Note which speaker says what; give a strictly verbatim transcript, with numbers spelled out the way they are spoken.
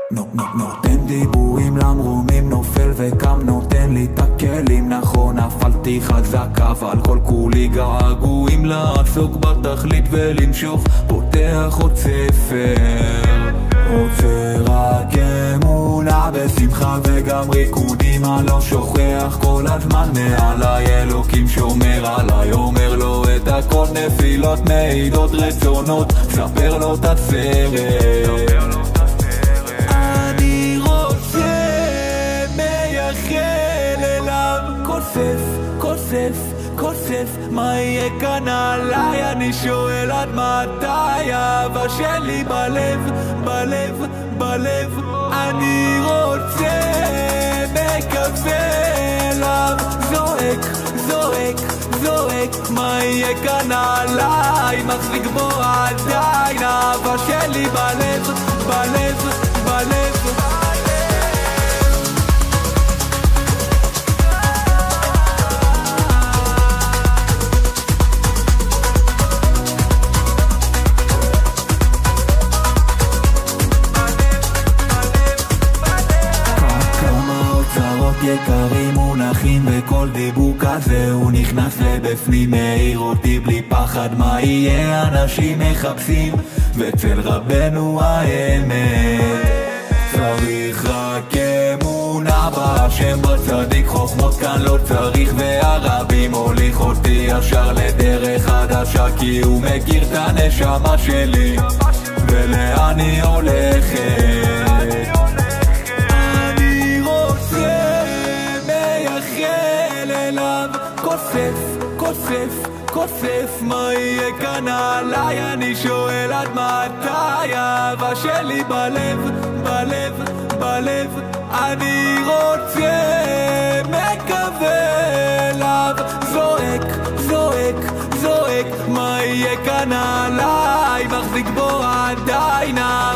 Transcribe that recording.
Speaker 1: נותן דיבורים למרומים, נופל וקם, נותן לי את הכלים. נכון, נפלתי חזק אבל כל כולי געגועים לעסוק בתכלית ולמשוך. פותח עוד ספר, רוצה רק אמונה בשמחה וגם ריקודים. אני לא שוכח כל הזמן מעליי, אלוקים שומר עליי. אומר לו את הכל, נפילות מעידות רצונות, ספר לו את הסרט. אני רוצה מייחל אליו, כוסף, כוסף, כוסף, מה יהיה כאן עליי? אני שואל עד מתי האהבה שלי בלב, בלב, בלב. אני רוצה מקווה אליו, זועק, זועק, זועק, מה יהיה כאן עליי? מחזיק בו עדיין האהבה שלי בלב, בלב, בלב. יקרים מונחים בכל דיבור כזה, הוא נכנס לבפנים, מאיר אותי בלי פחד. מה יהיה? אנשים מחפשים ואצל רבנו האמת. צריך רק אמונה בהשם בצדיק, חוכמות כאן לא צריך, והרבים הוליך אותי ישר לדרך חדשה, כי הוא מכיר את הנשמה שלי ולאן היא הולכת. כוסף, כוסף, כוסף, מה יהיה כאן עליי? אני שואל עד מתי האהבה שלי בלב, בלב, בלב. אני רוצה מקווה אליו, זועק, זועק, זועק, מה יהיה כאן עליי? מחזיק בו עדיין